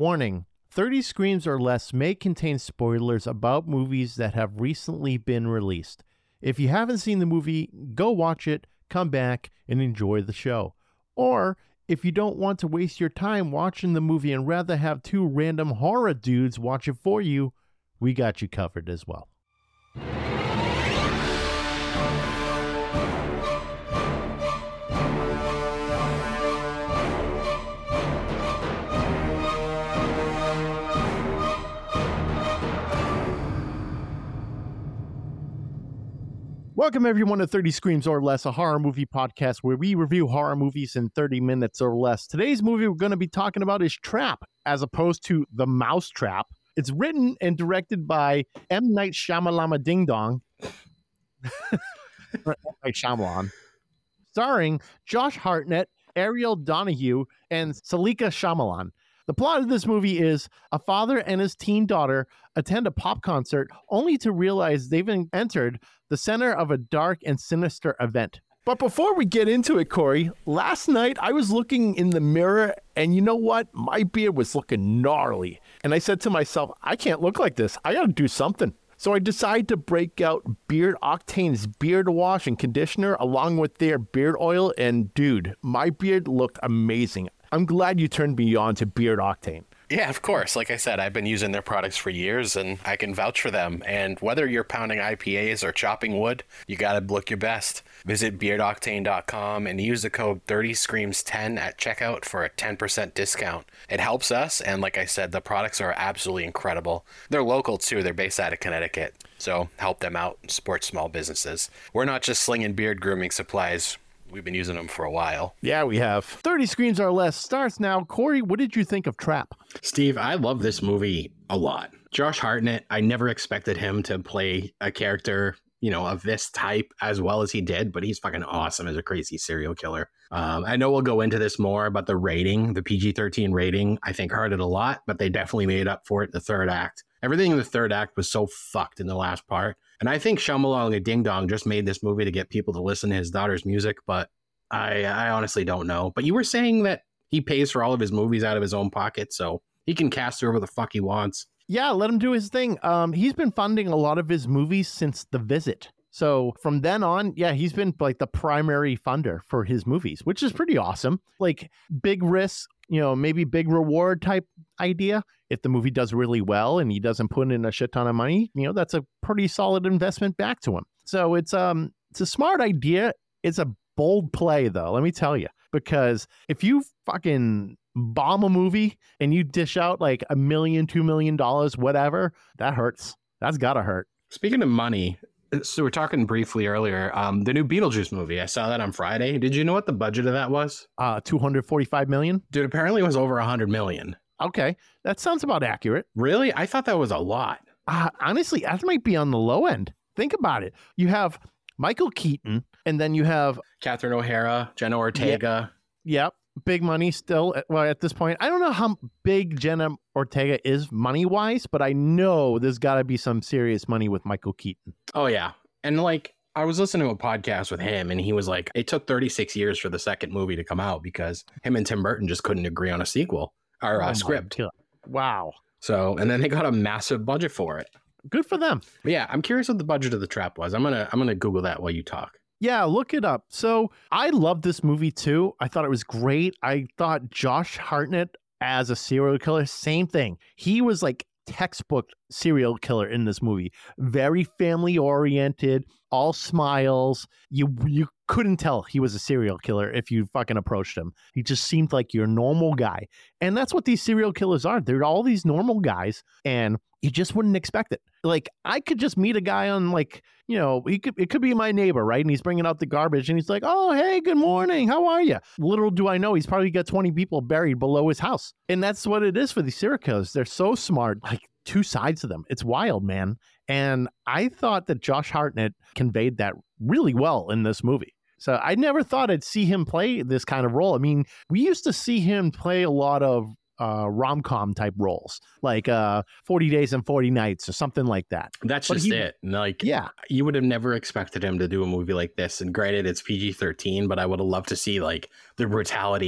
Warning, 30 Screams or Less may contain spoilers about movies that have recently been released. If you haven't seen the movie, go watch it, come back, and enjoy the show. Or, if you don't want to waste your time watching the movie and rather have two random horror dudes watch it for you, we got you covered as well. Welcome everyone to 30 Screams or Less, a horror movie podcast where we review horror movies in 30 minutes or less. Today's movie we're going to be talking about is Trap, as opposed to The Mousetrap. It's written and directed by M. Night Shyamalan Ding Dong. M. Night Shyamalan. Starring Josh Hartnett, Ariel Donahue, and Salika Shyamalan. The plot of this movie is a father and his teen daughter attend a pop concert only to realize they've entered the center of a dark and sinister event. But before we get into it, Corey, last night I was looking in the mirror and you know what? My beard was looking gnarly. And I said to myself, I can't look like this. I got to do something. So I decided to break out Beard Octane's beard wash and conditioner along with their beard oil. And dude, my beard looked amazing. I'm glad you turned me on to Beard Octane. Yeah, of course. Like I said, I've been using their products for years and I can vouch for them. And whether you're pounding IPAs or chopping wood, you got to look your best. Visit beardoctane.com and use the code 30screams10 at checkout for a 10% discount. It helps us. And like I said, the products are absolutely incredible. They're local too. They're based out of Connecticut. So help them out and support small businesses. We're not just slinging beard grooming supplies. We've been using them for a while. Yeah, we have. 30 Screams or Less starts now. Corey, what did you think of Trap? Steve, I love this movie a lot. Josh Hartnett, I never expected him to play a character, of this type as well as he did, but he's fucking awesome as a crazy serial killer. I know we'll go into this more, but the rating, the PG-13 rating, I think hurt it a lot, but they definitely made up for it in the third act. Everything in the third act was so fucked in the last part. And I think Shyamalan Ding Dong just made this movie to get people to listen to his daughter's music, but I honestly don't know. But you were saying that he pays for all of his movies out of his own pocket, so he can cast whoever the fuck he wants. Yeah, let him do his thing. He's been funding a lot of his movies since The Visit. So from then on, yeah, he's been like the primary funder for his movies, which is pretty awesome. Like big risk, maybe big reward type idea. If the movie does really well and he doesn't put in a shit ton of money, that's a pretty solid investment back to him. So it's a smart idea. It's a bold play though, let me tell you, because if you fucking bomb a movie and you dish out like $1 million, $2 million, whatever, that hurts. That's gotta hurt. Speaking of money, so we're talking briefly earlier, the new Beetlejuice movie, I saw that on Friday. Did you know what the budget of that was? 245 million. Dude, apparently it was over 100 million. Okay, that sounds about accurate. Really? I thought that was a lot. Honestly, that might be on the low end. Think about it. You have Michael Keaton, and then you have Catherine O'Hara, Jenna Ortega. Yep. Big money still. Well, at this point, I don't know how big Jenna Ortega is money-wise, but I know there's got to be some serious money with Michael Keaton. Oh, yeah. And I was listening to a podcast with him, and he was like, it took 36 years for the second movie to come out because him and Tim Burton just couldn't agree on a sequel or a script. Wow. So, and then they got a massive budget for it. Good for them. But yeah, I'm curious what the budget of the Trap was. I'm gonna Google that while you talk. Yeah, look it up. So I love this movie too. I thought it was great. I thought Josh Hartnett as a serial killer, same thing. He was like textbook serial killer in this movie. Very family oriented, all smiles. You couldn't tell he was a serial killer if you fucking approached him. He just seemed like your normal guy. And that's what these serial killers are. They're all these normal guys and you just wouldn't expect it. Like I could just meet a guy on it could be my neighbor, right? And he's bringing out the garbage and he's like, "Oh, hey, good morning. How are you?" Little do I know, he's probably got 20 people buried below his house. And that's what it is for these serial killers. They're so smart, like two sides of them. It's wild, man. And I thought that Josh Hartnett conveyed that really well in this movie. So I never thought I'd see him play this kind of role. I mean, we used to see him play a lot of rom-com type roles, like 40 Days and 40 Nights or something like that. That's just it. Like, yeah, you would have never expected him to do a movie like this. And granted, it's PG-13, but I would have loved to see like the brutality,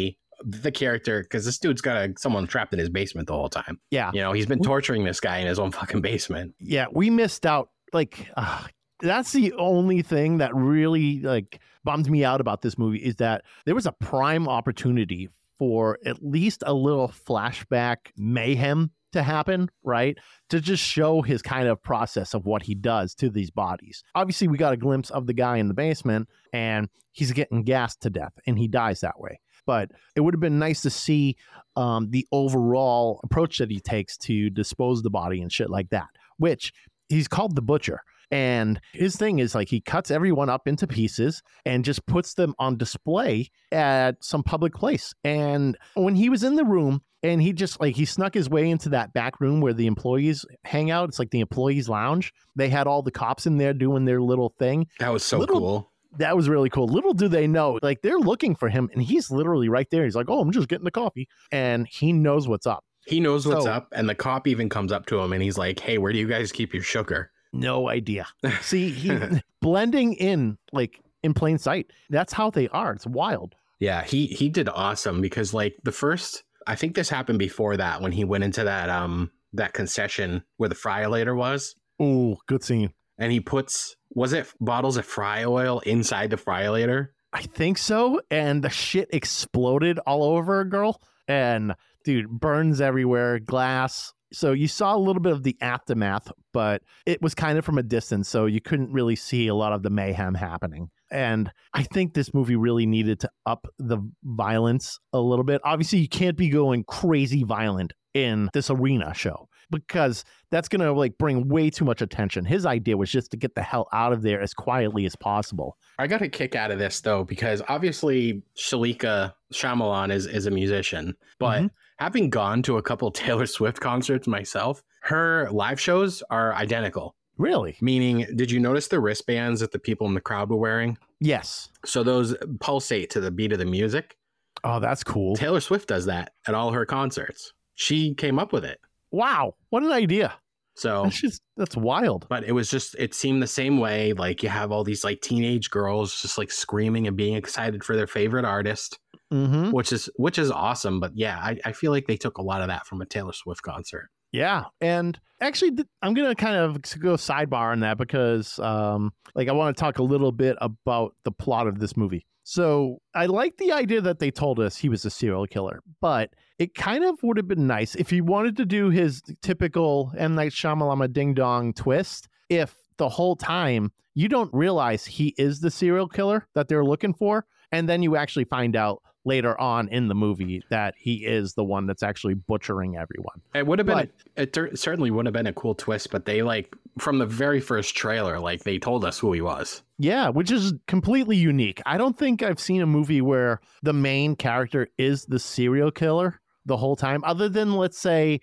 the character, because this dude's got someone trapped in his basement the whole time. Yeah. You know, he's been torturing this guy in his own fucking basement. Yeah, we missed out. Like, that's the only thing that really like bummed me out about this movie is that there was a prime opportunity for at least a little flashback mayhem to happen, right? To just show his kind of process of what he does to these bodies. Obviously, we got a glimpse of the guy in the basement and he's getting gassed to death and he dies that way. But it would have been nice to see the overall approach that he takes to dispose of the body and shit like that, which he's called the Butcher. And his thing is like he cuts everyone up into pieces and just puts them on display at some public place. And when he was in the room and he just like he snuck his way into that back room where the employees hang out. It's like the employees lounge. They had all the cops in there doing their little thing. That was so cool. That was really cool. Little do they know, like they're looking for him and he's literally right there. He's like, oh, I'm just getting the coffee. And he knows what's up. He knows what's up. And the cop even comes up to him and he's like, hey, where do you guys keep your sugar? No idea. See, he blending in like in plain sight. That's how they are. It's wild. Yeah, he did awesome because like the first, I think this happened before that when he went into that concession where the fry-later was. Oh, good scene. And he puts, was it bottles of fry oil inside the fry-later? I think so. And the shit exploded all over a girl. And dude, burns everywhere, glass. So you saw a little bit of the aftermath, but it was kind of from a distance. So you couldn't really see a lot of the mayhem happening. And I think this movie really needed to up the violence a little bit. Obviously, you can't be going crazy violent in this arena show because that's going to like bring way too much attention. His idea was just to get the hell out of there as quietly as possible. I got a kick out of this, though, because obviously Shalika Shyamalan is a musician, but having gone to a couple Taylor Swift concerts myself, her live shows are identical. Really? Meaning, did you notice the wristbands that the people in the crowd were wearing? Yes. So those pulsate to the beat of the music. Oh, that's cool. Taylor Swift does that at all her concerts. She came up with it. Wow. What an idea. So that's wild. But it seemed the same way. Like you have all these like teenage girls just like screaming and being excited for their favorite artist, which is awesome. But yeah, I feel like they took a lot of that from a Taylor Swift concert. Yeah. And actually, I'm going to kind of go sidebar on that because I want to talk a little bit about the plot of this movie. So I like the idea that they told us he was a serial killer, but it kind of would have been nice if he wanted to do his typical M. Night Shyamalan ding dong twist. If the whole time you don't realize he is the serial killer that they're looking for, and then you actually find out later on in the movie that he is the one that's actually butchering everyone. It would have been, it certainly would have been a cool twist, but they like from the very first trailer, like they told us who he was. Yeah, which is completely unique. I don't think I've seen a movie where the main character is the serial killer the whole time, other than let's say,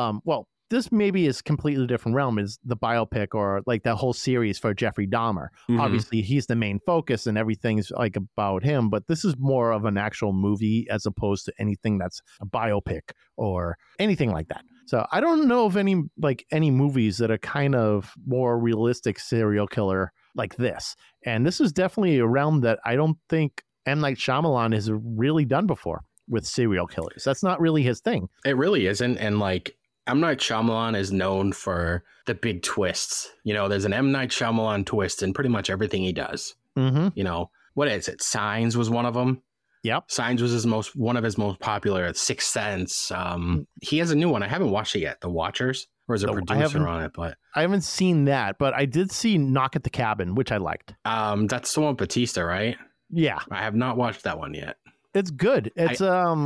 this maybe is completely different realm is the biopic or like that whole series for Jeffrey Dahmer. Obviously he's the main focus and everything's like about him, but this is more of an actual movie as opposed to anything that's a biopic or anything like that. So I don't know of any movies that are kind of more realistic serial killer like this. And this is definitely a realm that I don't think M. Night Shyamalan has really done before with serial killers. That's not really his thing. It really isn't. And like, M. Night Shyamalan is known for the big twists. You know, there's an M. Night Shyamalan twist in pretty much everything he does. You know, what is it? Signs was one of them. Yep. Signs was one of his most popular. Sixth Sense. He has a new one. I haven't watched it yet. The Watchers. Or is a producer on it? But I haven't seen that. But I did see Knock at the Cabin, which I liked. That's the one with Batista, right? Yeah. I have not watched that one yet. It's good. Go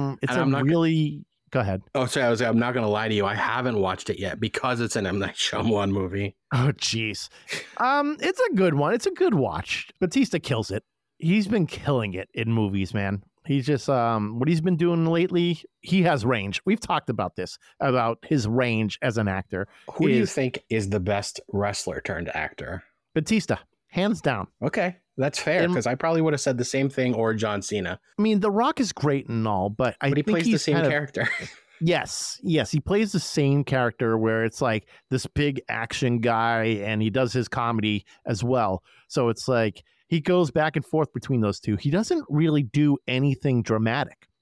ahead. Oh, sorry. I'm not going to lie to you. I haven't watched it yet because it's an M. Night Shyamalan movie. Oh, jeez. It's a good one. It's a good watch. Batista kills it. He's been killing it in movies, man. He's just, what he's been doing lately, he has range. We've talked about this, about his range as an actor. Who do you think is the best wrestler turned actor? Batista, hands down. Okay. That's fair, because I probably would have said the same thing, or John Cena. I mean, The Rock is great and all, but I think he plays the same character. Yes, he plays the same character where it's like this big action guy, and he does his comedy as well. So it's like he goes back and forth between those two. He doesn't really do anything dramatic.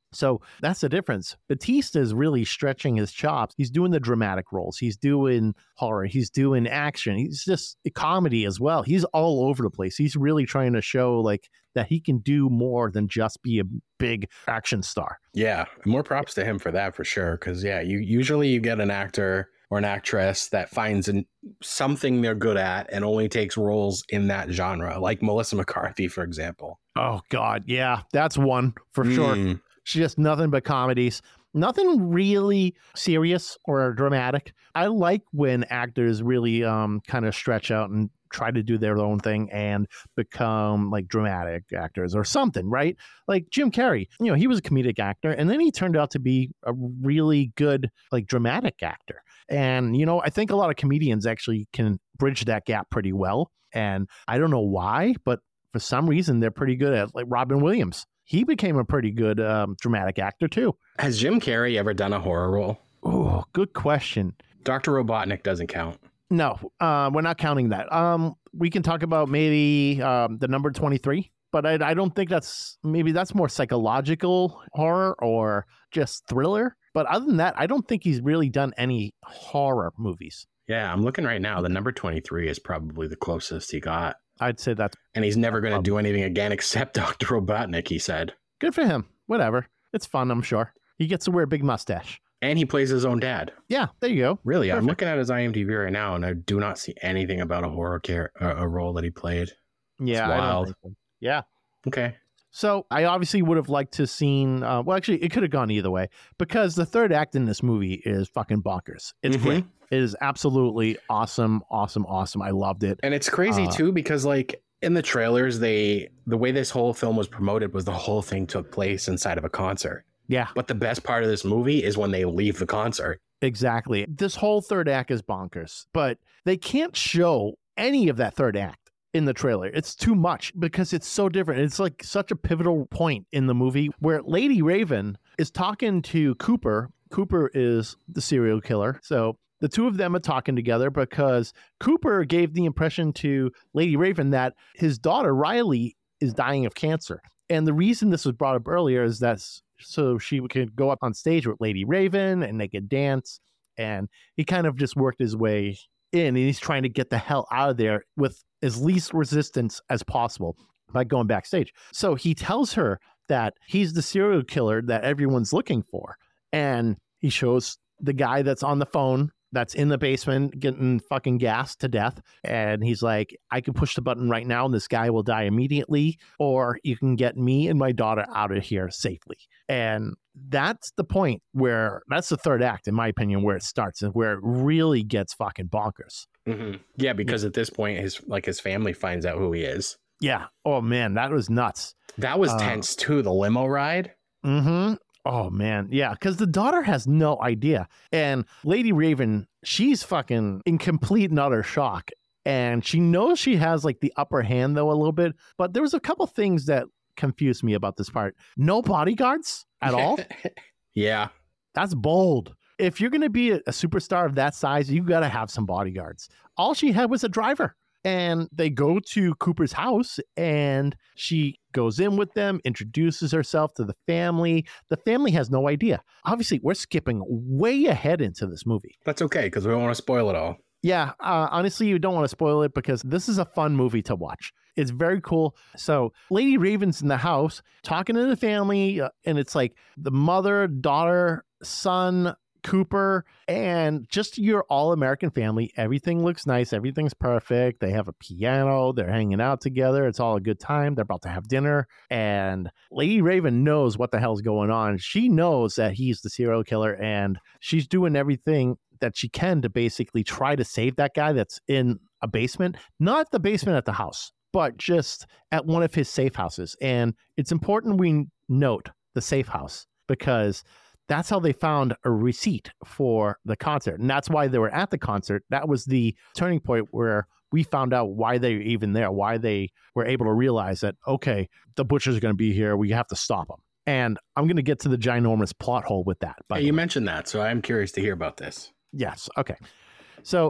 So that's the difference. Batista is really stretching his chops. He's doing the dramatic roles. He's doing horror. He's doing action. He's just a comedy as well. He's all over the place. He's really trying to show like that he can do more than just be a big action star. Yeah, more props to him for that for sure. Because you usually get an actor or an actress that finds something they're good at and only takes roles in that genre, like Melissa McCarthy, for example. Oh God, yeah, that's one for sure. She's just nothing but comedies. Nothing really serious or dramatic. I like when actors really kind of stretch out and try to do their own thing and become like dramatic actors or something, right? Like Jim Carrey, he was a comedic actor and then he turned out to be a really good like dramatic actor. And, I think a lot of comedians actually can bridge that gap pretty well. And I don't know why, but for some reason they're pretty good at, like Robin Williams. He became a pretty good dramatic actor too. Has Jim Carrey ever done a horror role? Oh, good question. Dr. Robotnik doesn't count. No, we're not counting that. We can talk about maybe the number 23, but I don't think that's more psychological horror or just thriller. But other than that, I don't think he's really done any horror movies. Yeah, I'm looking right now. The number 23 is probably the closest he got. I'd say that's... And he's never going to do anything again except Dr. Robotnik, he said. Good for him. Whatever. It's fun, I'm sure. He gets to wear a big mustache. And he plays his own dad. Yeah, there you go. Really, Perfect. I'm looking at his IMDb right now, and I do not see anything about a horror a role that he played. Yeah, it's wild. I don't think so. Yeah. Okay. So I obviously would have liked to seen, well, actually, it could have gone either way because the third act in this movie is fucking bonkers. It's great. It is absolutely awesome, awesome, awesome. I loved it. And it's crazy, too, because, like, in the trailers, the way this whole film was promoted was the whole thing took place inside of a concert. Yeah. But the best part of this movie is when they leave the concert. Exactly. This whole third act is bonkers, but they can't show any of that third act in the trailer. It's too much because it's so different. It's like such a pivotal point in the movie where Lady Raven is talking to Cooper. Cooper is the serial killer. So the two of them are talking together because Cooper gave the impression to Lady Raven that his daughter, Riley, is dying of cancer. And the reason this was brought up earlier is that so she could go up on stage with Lady Raven and they could dance. And he kind of just worked his way in and he's trying to get the hell out of there with as least resistance as possible by going backstage. So he tells her that he's the serial killer that everyone's looking for. And he shows the guy that's on the phone that's in the basement getting fucking gassed to death. And he's like, I can push the button right now and this guy will die immediately, or you can get me and my daughter out of here safely. And that's the point where that's the third act, in my opinion, where it starts and where it really gets fucking bonkers. Mm-hmm. Yeah, because at this point, his family finds out who he is. Yeah. Oh man, that was nuts. That was tense too. The limo ride. Mm-hmm. Oh, man. Yeah, because the daughter has no idea. And Lady Raven, she's fucking in complete and utter shock. And she knows she has like the upper hand, though, a little bit. But there was a couple things that confused me about this part. No bodyguards at all. Yeah. That's bold. If you're going to be a superstar of that size, you got to have some bodyguards. All she had was a driver. And they go to Cooper's house and she goes in with them, introduces herself to the family. The family has no idea. Obviously, we're skipping way ahead into this movie. That's okay because we don't want to spoil it all. Yeah, honestly, you don't want to spoil it because this is a fun movie to watch. It's very cool. So Lady Raven's in the house talking to the family and it's like the mother, daughter, son, Cooper, and just your all-American family. Everything looks nice. Everything's perfect. They have a piano. They're hanging out together. It's all a good time. They're about to have dinner. And Lady Raven knows what the hell's going on. She knows that he's the serial killer, and she's doing everything that she can to basically try to save that guy that's in a basement. Not the basement at the house, but just at one of his safe houses. And it's important we note the safe house because that's how they found a receipt for the concert. And that's why they were at the concert. That was the turning point where we found out why they were even there, why they were able to realize that, okay, the butchers are going to be here. We have to stop them. And I'm going to get to the ginormous plot hole with that. Hey, you mentioned that, so I'm curious to hear about this. Yes. Okay. So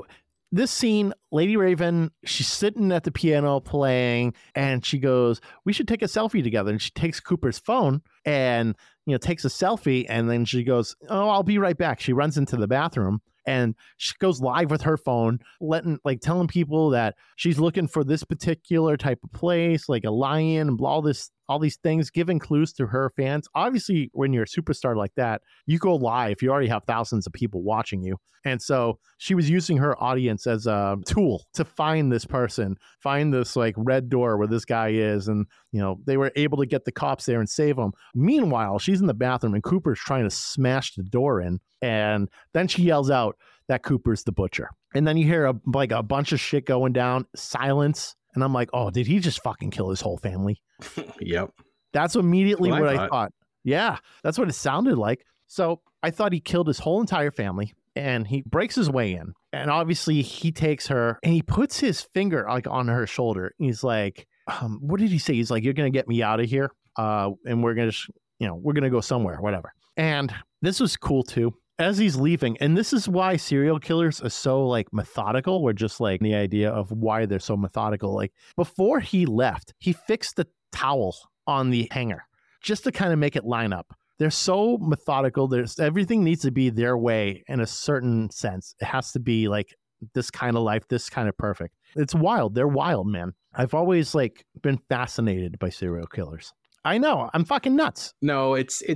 this scene, Lady Raven, she's sitting at the piano playing, and she goes, "We should take a selfie together." And she takes Cooper's phone and, takes a selfie. And then she goes, "Oh, I'll be right back." She runs into the bathroom and she goes live with her phone, telling people that she's looking for this particular type of place, like a lion, and blah, all these things, giving clues to her fans. Obviously, when you're a superstar like that, you go live, you already have thousands of people watching you. And so she was using her audience as a tool to find this person, find this red door where this guy is. And, they were able to get the cops there and save him. Meanwhile, she's in the bathroom and Cooper's trying to smash the door in. And then she yells out that Cooper's the butcher. And then you hear a bunch of shit going down, silence. And I'm like, oh, did he just fucking kill his whole family? Yep. That's immediately what I thought. Yeah, that's what it sounded like. So I thought he killed his whole entire family, and he breaks his way in. And obviously he takes her and he puts his finger on her shoulder. He's like, what did he say? He's like, "You're going to get me out of here. And we're going to, we're going to go somewhere, whatever." And this was cool too. As he's leaving, and this is why serial killers are so methodical, or just the idea of why they're so methodical. Before he left, he fixed the towel on the hanger just to kind of make it line up. They're so methodical. Everything needs to be their way in a certain sense. It has to be this kind of life, this kind of perfect. It's wild. They're wild, man. I've always been fascinated by serial killers. I know, I'm fucking nuts. No,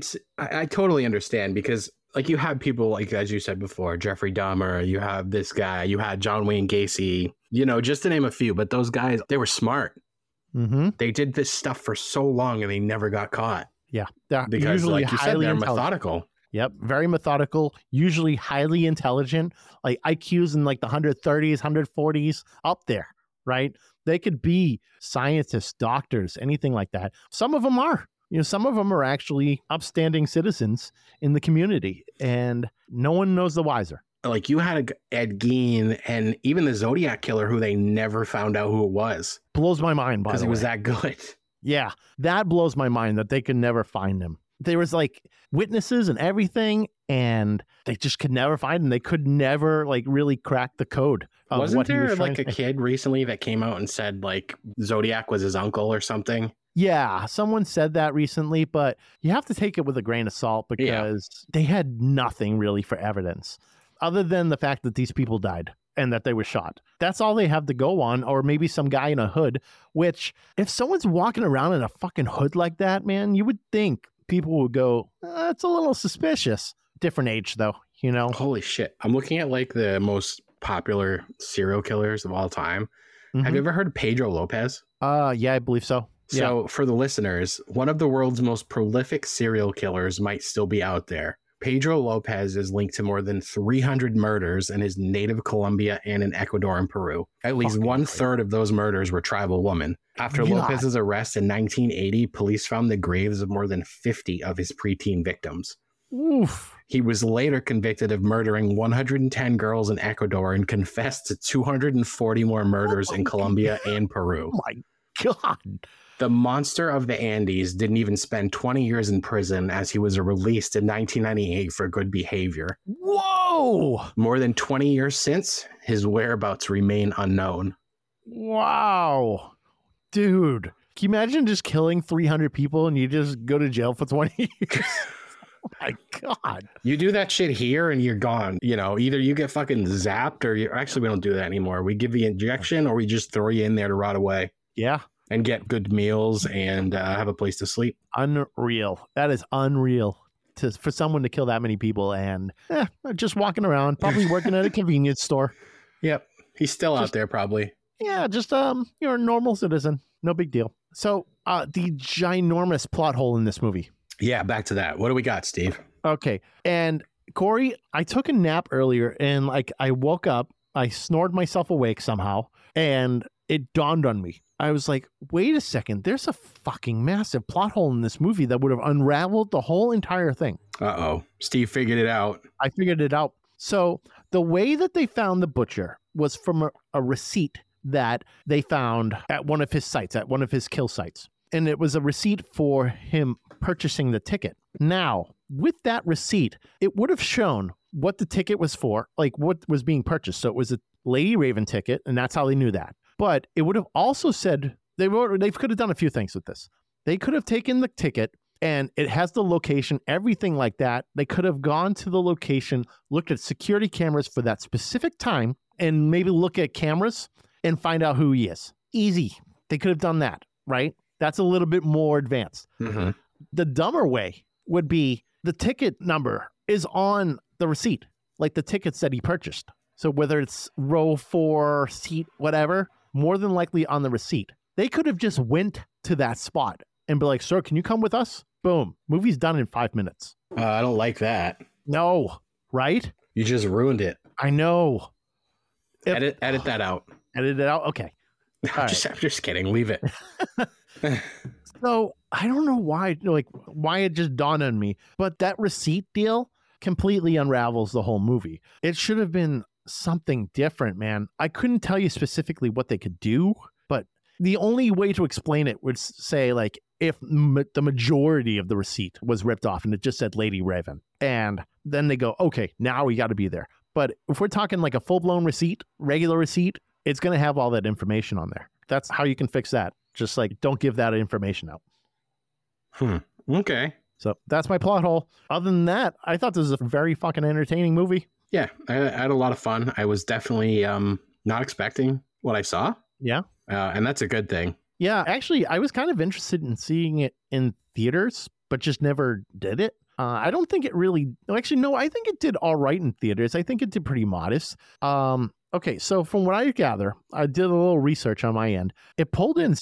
I totally understand, because you have people as you said before, Jeffrey Dahmer, you have this guy, you had John Wayne Gacy, just to name a few. But those guys, they were smart. Mm-hmm. They did this stuff for so long and they never got caught. Yeah. They're because usually like you said, they're methodical. Yep. Very methodical, usually highly intelligent, IQs in the 130s, 140s, up there, right? They could be scientists, doctors, anything like that. Some of them are. Some of them are actually upstanding citizens in the community, and no one knows the wiser. You had Ed Gein and even the Zodiac killer, who they never found out who it was. Blows my mind, by the way. Because he was that good. Yeah, that blows my mind that they could never find him. There was witnesses and everything, and they just could never find him. They could never really crack the code. Wasn't there a kid recently that came out and said Zodiac was his uncle or something? Yeah, someone said that recently, but you have to take it with a grain of salt, because they had nothing really for evidence other than the fact that these people died and that they were shot. That's all they have to go on, or maybe some guy in a hood, which if someone's walking around in a fucking hood like that, man, you would think people would go, it's a little suspicious. Different age, though, Holy shit. I'm looking at the most popular serial killers of all time. Mm-hmm. Have you ever heard of Pedro Lopez? Yeah, I believe so. So for the listeners, one of the world's most prolific serial killers might still be out there. Pedro Lopez is linked to more than 300 murders in his native Colombia and in Ecuador and Peru. At least one-third of those murders were tribal women. After Lopez's arrest in 1980, police found the graves of more than 50 of his preteen victims. Oof. He was later convicted of murdering 110 girls in Ecuador and confessed to 240 more murders in Colombia and Peru. Oh my God. The monster of the Andes didn't even spend 20 years in prison, as he was released in 1998 for good behavior. Whoa! More than 20 years since, his whereabouts remain unknown. Wow. Dude, can you imagine just killing 300 people and you just go to jail for 20 years? Oh my God. You do that shit here and you're gone. Either you get fucking zapped, or actually, we don't do that anymore. We give the injection, or we just throw you in there to rot away. Yeah. And get good meals and have a place to sleep. Unreal. That is unreal for someone to kill that many people and just walking around, probably working at a convenience store. Yep. He's still out there probably. Yeah, just you're a normal citizen. No big deal. So the ginormous plot hole in this movie. Yeah, back to that. What do we got, Steve? Okay. And Corey, I took a nap earlier and I woke up, I snored myself awake somehow, and it dawned on me. I was like, wait a second, there's a fucking massive plot hole in this movie that would have unraveled the whole entire thing. Uh-oh. Steve figured it out. I figured it out. So the way that they found the butcher was from a receipt that they found at one of his sites, at one of his kill sites. And it was a receipt for him purchasing the ticket. Now, with that receipt, it would have shown what the ticket was for, like what was being purchased. So it was a Lady Raven ticket, and that's how they knew that. But it would have also said they could have done a few things with this. They could have taken the ticket and it has the location, everything like that. They could have gone to the location, looked at security cameras for that specific time, and maybe look at cameras and find out who he is. Easy. They could have done that, right? That's a little bit more advanced. Mm-hmm. The dumber way would be the ticket number is on the receipt, like the tickets that he purchased. So whether it's row 4, seat, whatever, more than likely on the receipt. They could have just went to that spot and be like, sir, can you come with us? Boom. Movie's done in 5 minutes. I don't like that. No, right? You just ruined it. I know. Edit that out. Edit it out? Okay. I'm just kidding. Leave it. So I don't know why it just dawned on me, but that receipt deal completely unravels the whole movie. It should have been something different, man. I couldn't tell you specifically what they could do, but the only way to explain it would say, like, if the majority of the receipt was ripped off and it just said Lady Raven, and then they go, okay, now we got to be there. But if we're talking like a full-blown receipt, regular receipt, it's going to have all that information on there. That's how you can fix that. Just like, don't give that information out. Okay. So that's my plot hole. Other than that, I thought this was a very fucking entertaining movie. Yeah, I had a lot of fun. I was definitely not expecting what I saw. Yeah. And that's a good thing. Yeah, actually, I was kind of interested in seeing it in theaters, but just never did it. I don't think it really... Actually, no, I think it did all right in theaters. I think it did pretty modest. Okay, so from what I gather, I did a little research on my end. It pulled in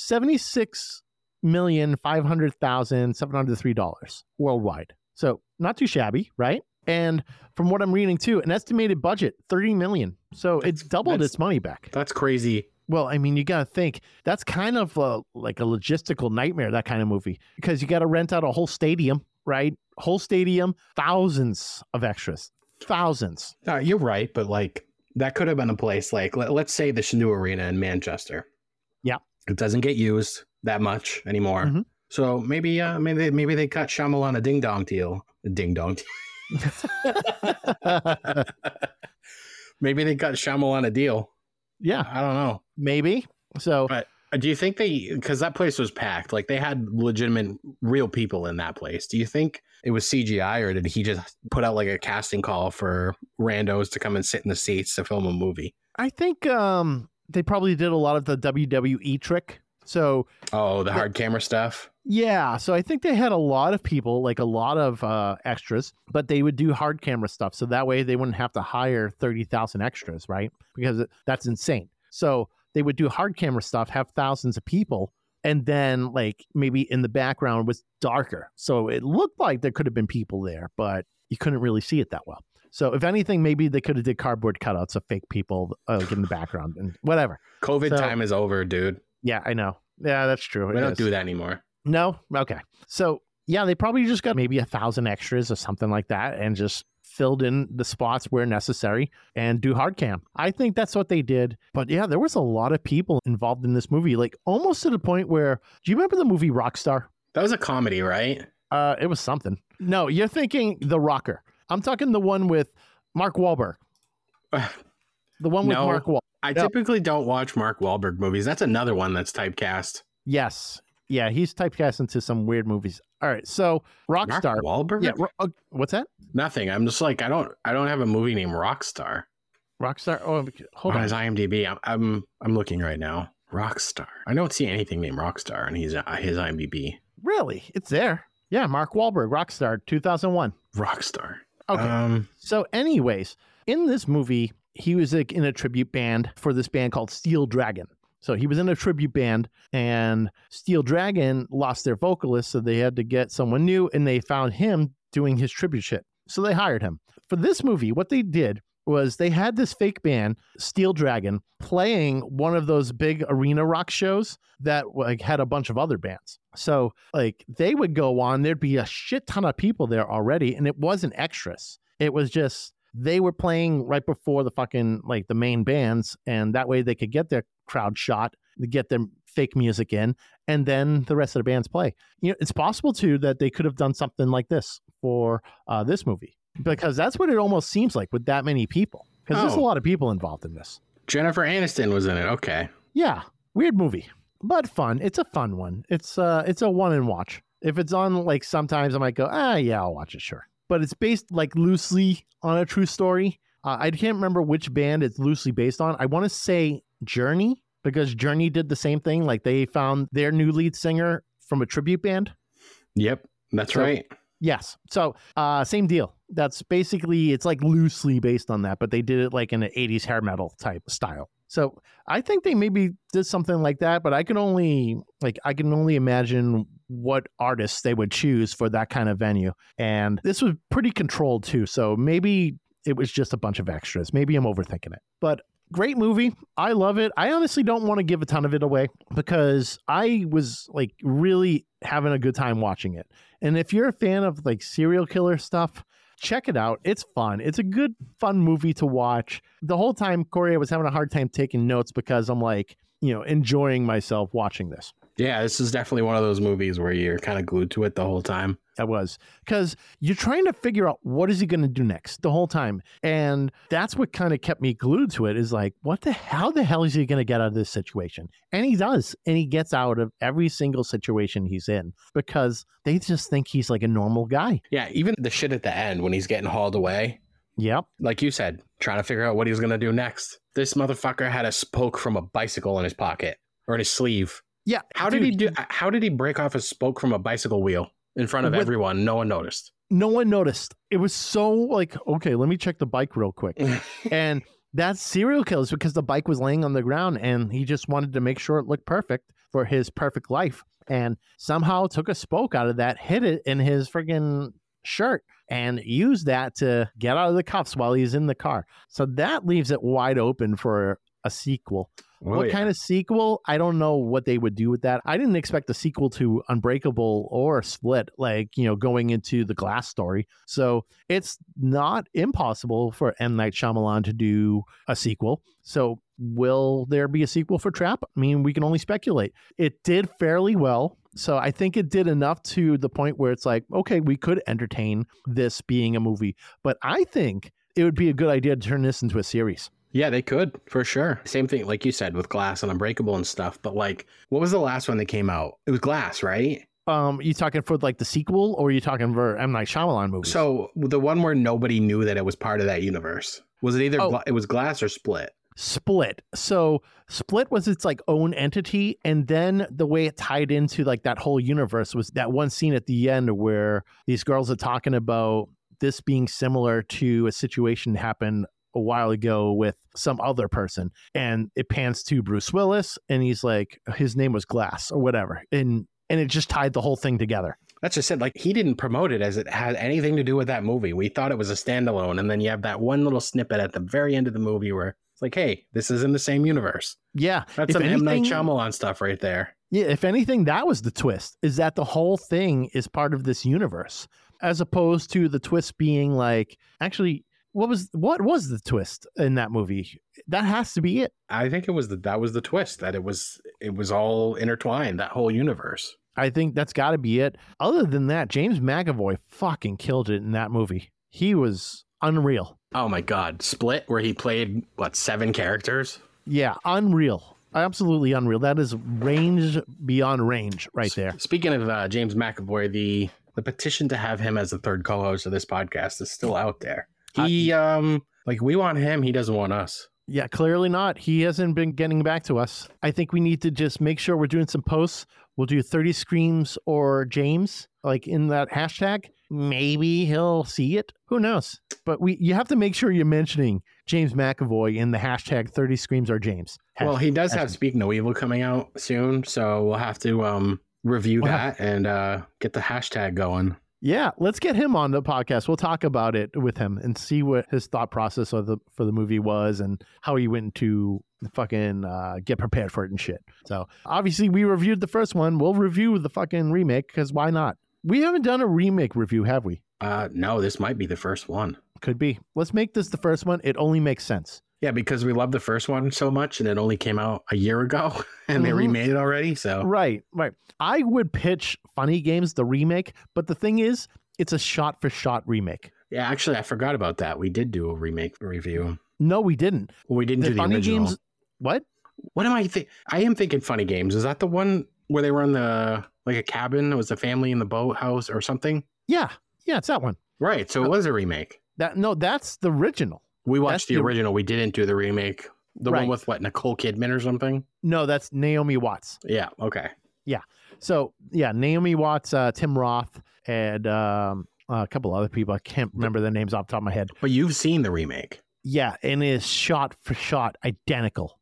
$76,500,703 worldwide. So not too shabby, right? And from what I'm reading too, an estimated budget, $30 million. So it's doubled its money back. That's crazy. Well, I mean, you got to think that's kind of like a logistical nightmare, that kind of movie, because you got to rent out a whole stadium, right? Whole stadium, thousands of extras, thousands. You're right, but like that could have been a place like let's say the Canoe Arena in Manchester. Yeah, it doesn't get used that much anymore. Mm-hmm. So maybe they cut Shyamalan a ding dong deal. Maybe they cut Shyamalan a deal. Yeah, I don't know. Maybe. So, but do you think because that place was packed, like they had legitimate real people in that place. Do you think it was CGI, or did he just put out like a casting call for randos to come and sit in the seats to film a movie? I think they probably did a lot of the WWE trick. So, the hard camera stuff. Yeah. So I think they had a lot of people, like a lot of extras, but they would do hard camera stuff. So that way they wouldn't have to hire 30,000 extras, right? Because that's insane. So they would do hard camera stuff, have thousands of people, and then like maybe in the background was darker. So it looked like there could have been people there, but you couldn't really see it that well. So if anything, maybe they could have did cardboard cutouts of fake people like in the background and whatever. COVID time is over, dude. Yeah, I know. Yeah, that's true. We don't do that anymore. No? Okay. So yeah, they probably just got maybe 1,000 extras or something like that and just filled in the spots where necessary and do hard cam. I think that's what they did. But yeah, there was a lot of people involved in this movie, like almost to the point where, do you remember the movie Rockstar? That was a comedy, right? It was something. No, you're thinking The Rocker. I'm talking the one with Mark Wahlberg. The one with Mark Wahlberg. I typically don't watch Mark Wahlberg movies. That's another one that's typecast. Yes. Yeah, he's typecast into some weird movies. All right, so Rockstar. Mark Wahlberg? Yeah, what's that? Nothing. I'm just like I don't have a movie named Rockstar. Rockstar. Oh, hold on. His IMDb. I'm looking right now. Rockstar. I don't see anything named Rockstar on his IMDb. Really? It's there. Yeah, Mark Wahlberg, Rockstar, 2001. Rockstar. Okay. So, anyways, in this movie, he was like in a tribute band for this band called Steel Dragon. So he was in a tribute band, and Steel Dragon lost their vocalist, so they had to get someone new, and they found him doing his tribute shit. So they hired him. For this movie, what they did was they had this fake band, Steel Dragon, playing one of those big arena rock shows that like had a bunch of other bands. So like they would go on, there'd be a shit ton of people there already, and it wasn't extras. It was just they were playing right before the fucking like the main bands, and that way they could get their crowd shot, get their fake music in, and then the rest of the bands play. You know, it's possible too that they could have done something like this for this movie. because that's what it almost seems like with that many people. Because there's a lot of people involved in this. Jennifer Aniston was in it. Okay. Yeah, weird movie, but fun. It's a fun one. It's a one and watch. If it's on, like, sometimes I might go, yeah, I'll watch it, sure. But it's based, like, loosely on a true story. I can't remember which band it's loosely based on. I want to say Journey, because Journey did the same thing. Like, they found their new lead singer from a tribute band. Yep, that's right. Yes. So same deal. That's basically, it's like loosely based on that, but they did it like in an 80s hair metal type style. So I think they maybe did something like that, but I can only imagine what artists they would choose for that kind of venue. And this was pretty controlled too. So maybe it was just a bunch of extras. Maybe I'm overthinking it, but great movie. I love it. I honestly don't want to give a ton of it away because I was like really having a good time watching it. And if you're a fan of like serial killer stuff, check it out. It's fun. It's a good, fun movie to watch. The whole time, Corey, I was having a hard time taking notes because I'm like, enjoying myself watching this. Yeah, this is definitely one of those movies where you're kind of glued to it the whole time. I was, because you're trying to figure out what is he going to do next the whole time. And that's what kind of kept me glued to it, is like, how the hell is he going to get out of this situation? And he does. And he gets out of every single situation he's in because they just think he's like a normal guy. Yeah, even the shit at the end when he's getting hauled away. Yep. Like you said, trying to figure out what he was going to do next. This motherfucker had a spoke from a bicycle in his pocket or in his sleeve. Yeah. How did he break off a spoke from a bicycle wheel in front of everyone? No one noticed. No one noticed. It was so like, okay, let me check the bike real quick. And that's serial killers because the bike was laying on the ground and he just wanted to make sure it looked perfect for his perfect life. And somehow took a spoke out of that, hid it in his friggin' shirt, and used that to get out of the cuffs while he's in the car. So that leaves it wide open for a sequel. What kind of sequel? I don't know what they would do with that. I didn't expect a sequel to Unbreakable or Split, like, going into the Glass story. So it's not impossible for M. Night Shyamalan to do a sequel. So will there be a sequel for Trap? I mean, we can only speculate. It did fairly well. So I think it did enough to the point where it's like, okay, we could entertain this being a movie. But I think it would be a good idea to turn this into a series. Yeah, they could, for sure. Same thing, like you said, with Glass and Unbreakable and stuff. But like, what was the last one that came out? It was Glass, right? You talking for like the sequel, or are you talking for M. Night Shyamalan movies? So the one where nobody knew that it was part of that universe. Was it either it was Glass or Split? Split. So Split was its like own entity, and then the way it tied into like that whole universe was that one scene at the end where these girls are talking about this being similar to a situation that happened a while ago with some other person, and it pans to Bruce Willis, and he's like, his name was Glass or whatever, and it just tied the whole thing together. That's just it. Like, he didn't promote it as it had anything to do with that movie. We thought it was a standalone, and then you have that one little snippet at the very end of the movie where it's like, hey, this is in the same universe. Yeah, that's some M. Night Shyamalan stuff right there. Yeah, if anything, that was the twist, is that the whole thing is part of this universe, as opposed to the twist being like, actually, what was the twist in that movie? That has to be it. I think that was the twist, that it was all intertwined, that whole universe. I think that's got to be it. Other than that, James McAvoy fucking killed it in that movie. He was unreal. Oh my God. Split, where he played, 7 characters? Yeah, unreal. Absolutely unreal. That is range beyond range right there. Speaking of James McAvoy, the petition to have him as the third co-host of this podcast is still out there. He, we want him. He doesn't want us. Yeah, clearly not. He hasn't been getting back to us. I think we need to just make sure we're doing some posts. We'll do 30 Screams or James, like in that hashtag. Maybe he'll see it. Who knows? But you have to make sure you're mentioning James McAvoy in the hashtag 30 Screams or James. Well, he does have Speak No Evil coming out soon, so we'll have to review that and get the hashtag going. Yeah, let's get him on the podcast. We'll talk about it with him and see what his thought process for the movie was and how he went to fucking get prepared for it and shit. So obviously we reviewed the first one. We'll review the fucking remake because why not? We haven't done a remake review, have we? No, this might be the first one. Could be. Let's make this the first one. It only makes sense. Yeah, because we love the first one so much and it only came out a year ago and they remade it already. So Right. I would pitch Funny Games, the remake, but the thing is, it's a shot-for-shot remake. Yeah, actually, I forgot about that. We did do a remake review. No, we didn't. Well, we didn't do the Funny original. Games. What? What am I I am thinking Funny Games. Is that the one where they were in like a cabin? It was a family in the boathouse or something? Yeah, it's that one. Right. So it was a remake. That's the original. We watched the original. We didn't do the remake. The one with what, Nicole Kidman or something? No, that's Naomi Watts. Yeah. Okay. Yeah. So yeah, Naomi Watts, Tim Roth, and a couple other people. I can't remember their names off the top of my head. But you've seen the remake. Yeah, and it is shot for shot identical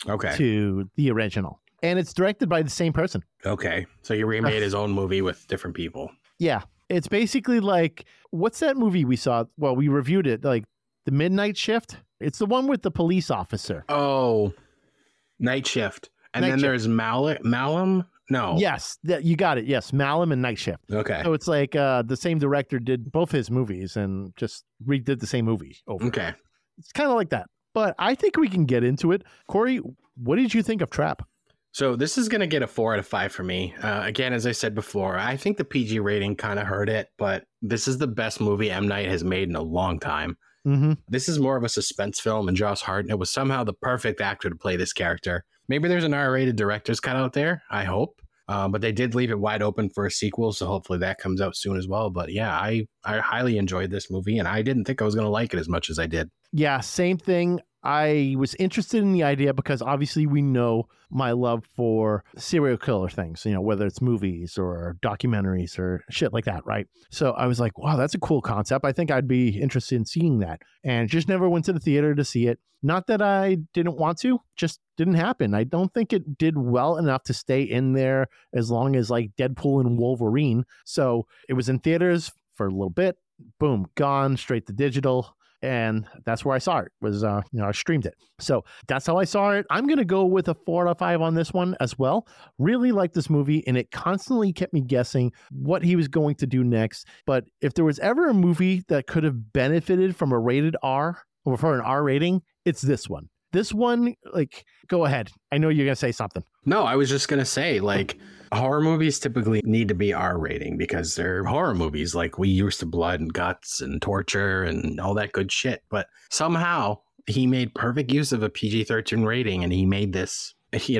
to the original. And it's directed by the same person. Okay. So he remade his own movie with different people. Yeah. It's basically like, what's that movie we saw? Well, we reviewed it, like The Midnight Shift. It's the one with the police officer. Oh, Night Shift. And then there's Malum? No. Yes, you got it. Yes, Malum and Night Shift. Okay. So it's like the same director did both his movies and just redid the same movie over. Okay. It's kind of like that. But I think we can get into it. Corey, what did you think of Trap? So this is going to get a 4 out of 5 for me. Again, as I said before, I think the PG rating kind of hurt it, but this is the best movie M. Night has made in a long time. Mm-hmm. This is more of a suspense film, and Josh Hartnett was somehow the perfect actor to play this character. Maybe there's an R-rated director's cut out there, I hope. But they did leave it wide open for a sequel, so hopefully that comes out soon as well. But yeah, I highly enjoyed this movie, and I didn't think I was going to like it as much as I did. Yeah, same thing. I was interested in the idea because obviously we know my love for serial killer things, whether it's movies or documentaries or shit like that, right? So I was like, wow, that's a cool concept. I think I'd be interested in seeing that. And just never went to the theater to see it. Not that I didn't want to, just didn't happen. I don't think it did well enough to stay in there as long as like Deadpool and Wolverine. So it was in theaters for a little bit, boom, gone straight to digital. And that's where I saw it was, I streamed it. So that's how I saw it. I'm going to go with a 4 out of 5 on this one as well. Really liked this movie, and it constantly kept me guessing what he was going to do next. But if there was ever a movie that could have benefited from a rated R or for an R rating, it's this one. This one, like, go ahead. I know you're going to say something. No, I was just going to say, like, horror movies typically need to be R rating because they're horror movies. Like, we used to blood and guts and torture and all that good shit. But somehow he made perfect use of a PG-13 rating, and he made this,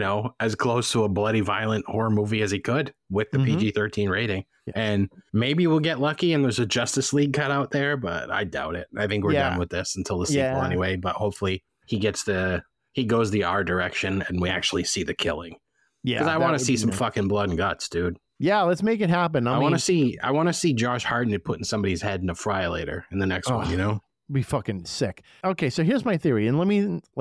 as close to a bloody, violent horror movie as he could with the PG-13 rating. Yeah. And maybe we'll get lucky and there's a Justice League cut out there, but I doubt it. I think we're done with this until the sequel anyway. But hopefully he goes the R direction and we actually see the killing. Yeah. Because I want to see some fucking blood and guts, dude. Yeah, let's make it happen. I want to see Josh Hartnett putting somebody's head in a fryer in the next one, Be fucking sick. Okay, so here's my theory, and let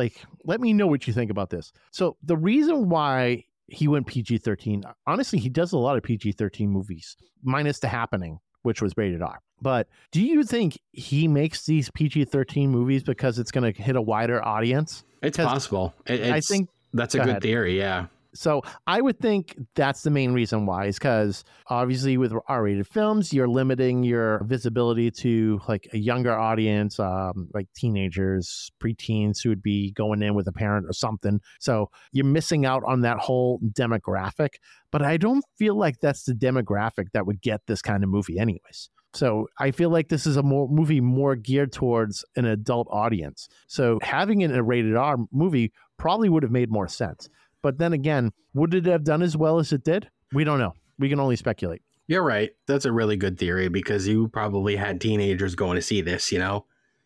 me know what you think about this. So the reason why he went PG-13, honestly, he does a lot of PG-13 movies, minus The Happening, which was rated R. But do you think he makes these PG-13 movies because it's going to hit a wider audience? It's possible. I think that's a good theory, yeah. So I would think that's the main reason why, is because obviously with R-rated films, you're limiting your visibility to like a younger audience, like teenagers, preteens who would be going in with a parent or something. So you're missing out on that whole demographic. But I don't feel like that's the demographic that would get this kind of movie anyways. So I feel like this is a movie more geared towards an adult audience. So having it in a rated R movie probably would have made more sense. But then again, would it have done as well as it did? We don't know. We can only speculate. You're right. That's a really good theory because you probably had teenagers going to see this, Yeah.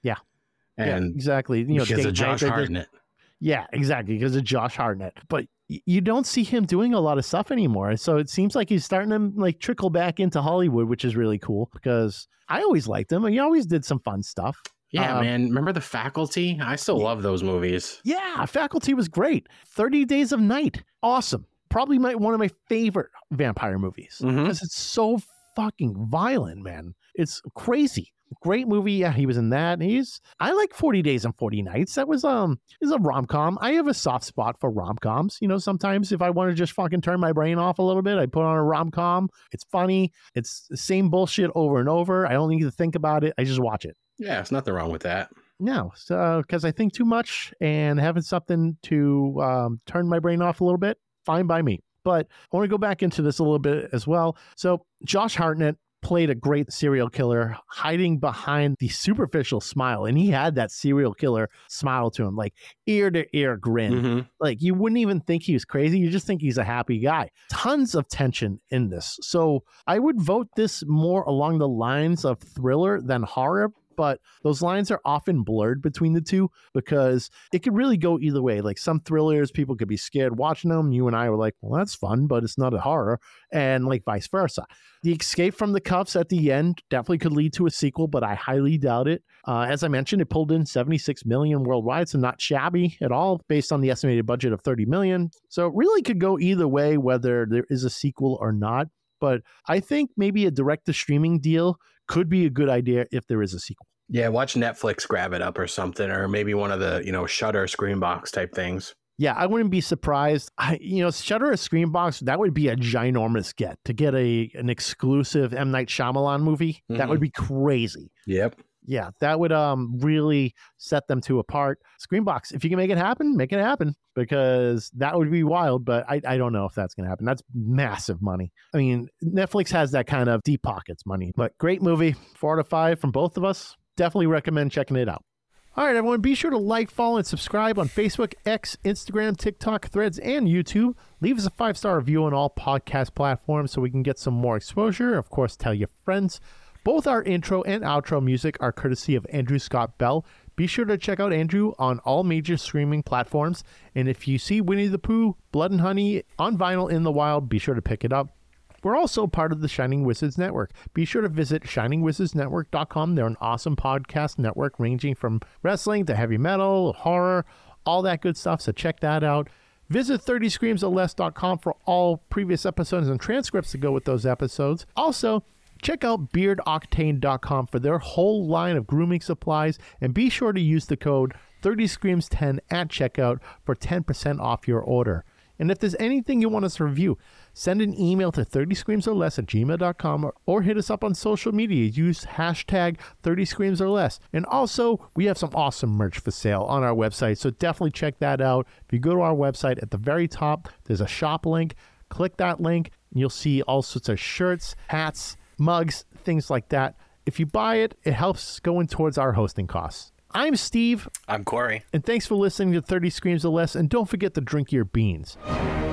And exactly. Because of Josh Hartnett. Yeah, exactly. Because of Josh Hartnett. But you don't see him doing a lot of stuff anymore. So it seems like he's starting to trickle back into Hollywood, which is really cool because I always liked him. He always did some fun stuff. Yeah, man. Remember The Faculty? I still love those movies. Yeah, Faculty was great. 30 Days of Night. Awesome. Probably one of my favorite vampire movies because it's so fucking violent, man. It's crazy. Great movie. Yeah, he was in that. I like 40 Days and 40 Nights. That was is a rom-com. I have a soft spot for rom-coms. Sometimes if I want to just fucking turn my brain off a little bit, I put on a rom-com. It's funny. It's the same bullshit over and over. I don't need to think about it. I just watch it. Yeah, there's nothing wrong with that. No, so because I think too much and having something to turn my brain off a little bit, fine by me. But I want to go back into this a little bit as well. So Josh Hartnett, played a great serial killer hiding behind the superficial smile. And he had that serial killer smile to him, like ear to ear grin. Mm-hmm. Like you wouldn't even think he was crazy. You just think he's a happy guy. Tons of tension in this. So I would vote this more along the lines of thriller than horror. But those lines are often blurred between the two because it could really go either way. Like some thrillers, people could be scared watching them. You and I were like, well, that's fun, but it's not a horror. And like vice versa. The escape from the cuffs at the end definitely could lead to a sequel, but I highly doubt it. As I mentioned, it pulled in $76 million worldwide, so not shabby at all based on the estimated budget of $30 million. So it really could go either way, whether there is a sequel or not. But I think maybe a direct-to-streaming deal could be a good idea if there is a sequel. Yeah, watch Netflix grab it up or something, or maybe one of the, Shudder Screenbox type things. Yeah, I wouldn't be surprised. Shudder or Screenbox, that would be a ginormous get to get an exclusive M. Night Shyamalan movie. Mm-hmm. That would be crazy. Yep. Yeah, that would really set them two apart. Screenbox, if you can make it happen, because that would be wild, but I don't know if that's going to happen. That's massive money. I mean, Netflix has that kind of deep pockets money, but great movie, 4 out of 5 from both of us. Definitely recommend checking it out. All right, everyone, be sure to like, follow, and subscribe on Facebook, X, Instagram, TikTok, Threads, and YouTube. Leave us a 5-star review on all podcast platforms so we can get some more exposure. Of course, tell your friends. Both our intro and outro music are courtesy of Andrew Scott Bell. Be sure to check out Andrew on all major streaming platforms. And if you see Winnie the Pooh, Blood and Honey on vinyl in the wild, be sure to pick it up. We're also part of the Shining Wizards Network. Be sure to visit shiningwizardsnetwork.com. They're an awesome podcast network ranging from wrestling to heavy metal, horror, all that good stuff. So check that out. Visit 30screamsorless.com for all previous episodes and transcripts to go with those episodes. Also, check out beardoctane.com for their whole line of grooming supplies. And be sure to use the code 30screams10 at checkout for 10% off your order. And if there's anything you want us to review, send an email to 30screamsorless@gmail.com or hit us up on social media. Use hashtag 30screamsorless. And also, we have some awesome merch for sale on our website, so definitely check that out. If you go to our website, at the very top, there's a shop link. Click that link, and you'll see all sorts of shirts, hats, mugs, things like that. If you buy it, it helps going towards our hosting costs. I'm Steve. I'm Corey. And thanks for listening to 30 Screams or Less. And don't forget to drink your beans.